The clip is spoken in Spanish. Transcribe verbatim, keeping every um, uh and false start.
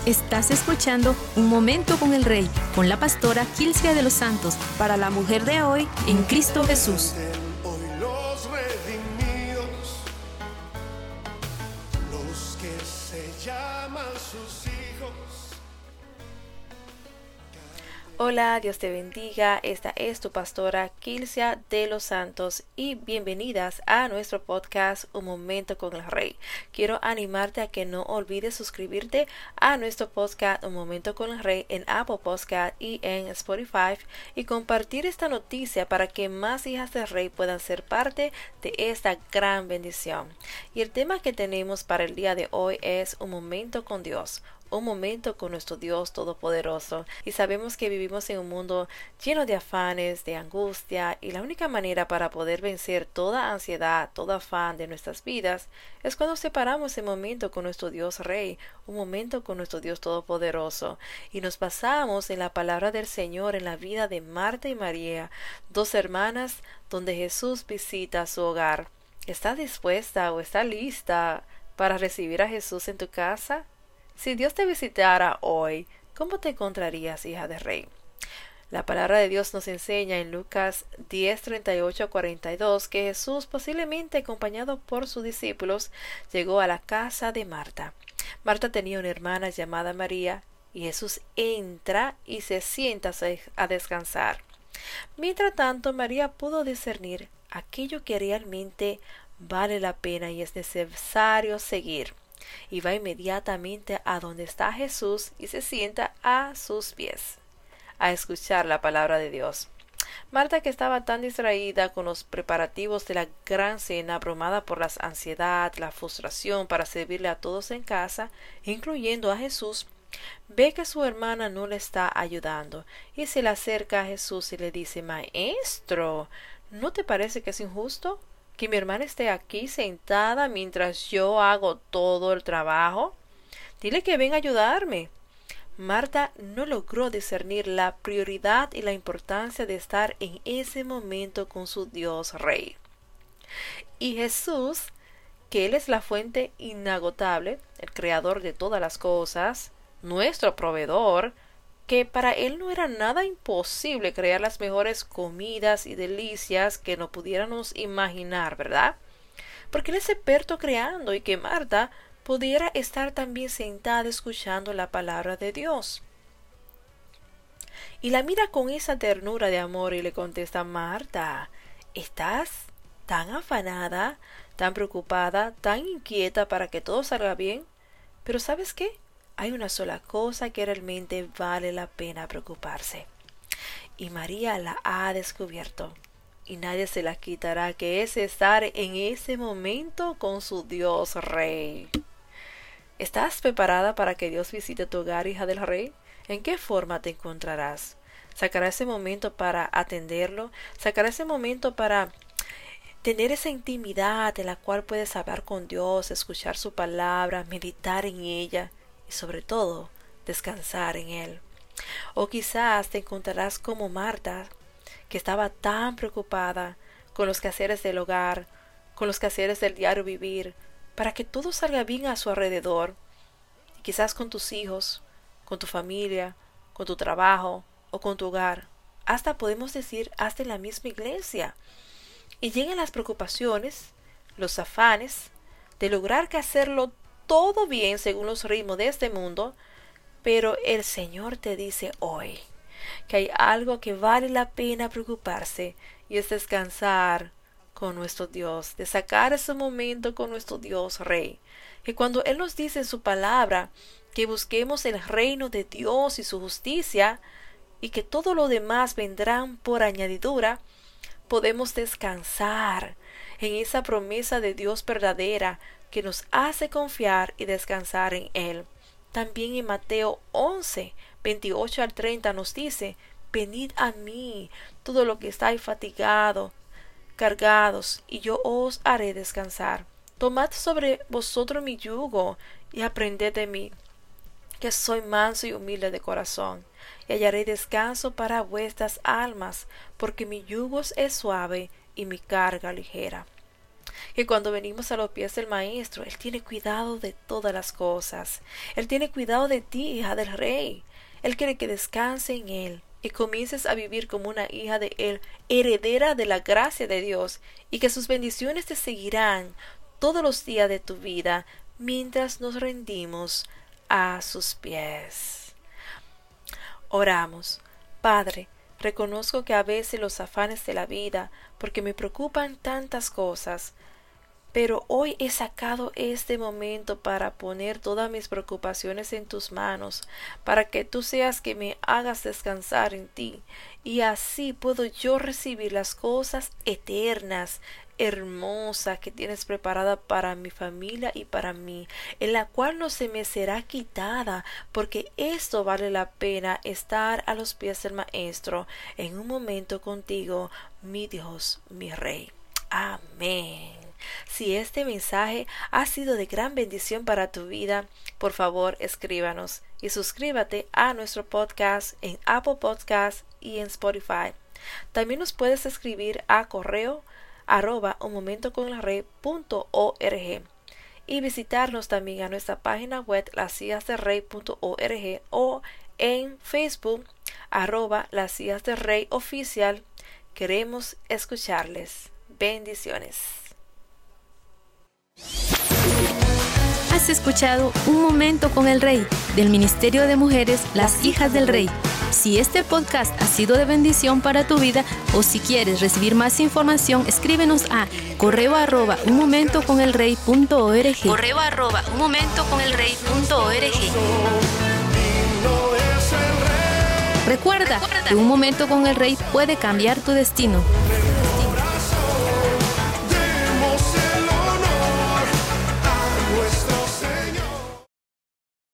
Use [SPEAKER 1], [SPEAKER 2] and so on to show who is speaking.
[SPEAKER 1] Estás escuchando Un Momento con el Rey, con la pastora Kilcia de los Santos, para la mujer de hoy en Cristo Jesús.
[SPEAKER 2] Hoy los redimidos, los que se llaman sus hijos.
[SPEAKER 3] Hola, Dios te bendiga. Esta es tu pastora Kilcia de los Santos y bienvenidas a nuestro podcast Un Momento con el Rey. Quiero animarte a que no olvides suscribirte a nuestro podcast Un Momento con el Rey en Apple Podcast y en Spotify y compartir esta noticia para que más hijas del Rey puedan ser parte de esta gran bendición. Y el tema que tenemos para el día de hoy es Un Momento con Dios. Un momento con nuestro Dios Todopoderoso. Y sabemos que vivimos en un mundo lleno de afanes, de angustia, y la única manera para poder vencer toda ansiedad, todo afán de nuestras vidas es cuando separamos ese momento con nuestro Dios Rey, un momento con nuestro Dios Todopoderoso, y nos basamos en la palabra del Señor en la vida de Marta y María, dos hermanas donde Jesús visita su hogar. ¿Estás dispuesta o está lista para recibir a Jesús en tu casa? Si Dios te visitara hoy, ¿cómo te encontrarías, hija de Rey? La palabra de Dios nos enseña en Lucas diez, treinta y ocho a cuarenta y dos que Jesús, posiblemente acompañado por sus discípulos, llegó a la casa de Marta. Marta tenía una hermana llamada María, y Jesús entra y se sienta a descansar. Mientras tanto, María pudo discernir aquello que realmente vale la pena y es necesario seguir. Y va inmediatamente a donde está Jesús y se sienta a sus pies, a escuchar la palabra de Dios. Marta, que estaba tan distraída con los preparativos de la gran cena, abrumada por la ansiedad, la frustración para servirle a todos en casa, incluyendo a Jesús, ve que su hermana no le está ayudando y se le acerca a Jesús y le dice: Maestro, ¿no te parece que es injusto que mi hermana esté aquí sentada mientras yo hago todo el trabajo? Dile que venga a ayudarme. Marta no logró discernir la prioridad y la importancia de estar en ese momento con su Dios Rey. Y Jesús, que Él es la fuente inagotable, el creador de todas las cosas, nuestro proveedor, que para Él no era nada imposible crear las mejores comidas y delicias que no pudiéramos imaginar, ¿verdad? Porque Él es experto creando, y que Marta pudiera estar también sentada escuchando la palabra de Dios. Y la mira con esa ternura de amor y le contesta: Marta, ¿estás tan afanada, tan preocupada, tan inquieta para que todo salga bien? Pero ¿sabes qué? Hay una sola cosa que realmente vale la pena preocuparse. Y María la ha descubierto, y nadie se la quitará, que es estar en ese momento con su Dios Rey. ¿Estás preparada para que Dios visite tu hogar, hija del Rey? ¿En qué forma te encontrarás? ¿Sacarás ese momento para atenderlo? ¿Sacarás ese momento para tener esa intimidad en la cual puedes hablar con Dios, escuchar su palabra, meditar en ella? Y sobre todo, descansar en Él. O quizás te encontrarás como Marta, que estaba tan preocupada con los quehaceres del hogar, con los quehaceres del diario vivir, para que todo salga bien a su alrededor. Y quizás con tus hijos, con tu familia, con tu trabajo o con tu hogar. Hasta podemos decir, hasta en la misma iglesia. Y llegan las preocupaciones, los afanes de lograr que hacerlo todo bien según los ritmos de este mundo, pero el Señor te dice hoy que hay algo que vale la pena preocuparse, y es descansar con nuestro Dios, de sacar ese momento con nuestro Dios Rey. Que cuando Él nos dice en su palabra que busquemos el reino de Dios y su justicia, y que todo lo demás vendrán por añadidura, podemos descansar en esa promesa de Dios verdadera que nos hace confiar y descansar en Él. También en Mateo once, veintiocho al treinta nos dice: Venid a mí, todo lo que estáis fatigados, cargados, y yo os haré descansar. Tomad sobre vosotros mi yugo, y aprended de mí, que soy manso y humilde de corazón, y hallaré descanso para vuestras almas, porque mi yugo es suave y mi carga ligera. que cuando venimos a los pies del Maestro, Él tiene cuidado de todas las cosas. Él tiene cuidado de ti, hija del Rey. Él quiere que descanse en Él y comiences a vivir como una hija de Él, heredera de la gracia de Dios, y que sus bendiciones te seguirán todos los días de tu vida mientras nos rendimos a sus pies. Oramos. Padre, reconozco que a veces los afanes de la vida, porque me preocupan tantas cosas, pero hoy he sacado este momento para poner todas mis preocupaciones en tus manos, para que tú seas que me hagas descansar en ti, y así puedo yo recibir las cosas eternas, hermosa que tienes preparada para mi familia y para mí, en la cual no se me será quitada, porque esto vale la pena estar a los pies del Maestro en un momento contigo, mi Dios, mi Rey. Amén. Si este mensaje ha sido de gran bendición para tu vida, por favor escríbanos y suscríbete a nuestro podcast en Apple Podcasts y en Spotify. También nos puedes escribir a correo arroba un momento con el rey punto org y visitarnos también a nuestra página web las hijas del rey punto org o en Facebook arroba las hijas del rey oficial. Queremos escucharles. Bendiciones.
[SPEAKER 1] Has escuchado Un Momento con el Rey del Ministerio de Mujeres Las Hijas del Rey. Si este podcast ha sido de bendición para tu vida o si quieres recibir más información, escríbenos a correo arroba un momento con el rey punto org. Correo arroba un momento con el rey punto org. Recuerda que un momento con el Rey puede cambiar tu destino.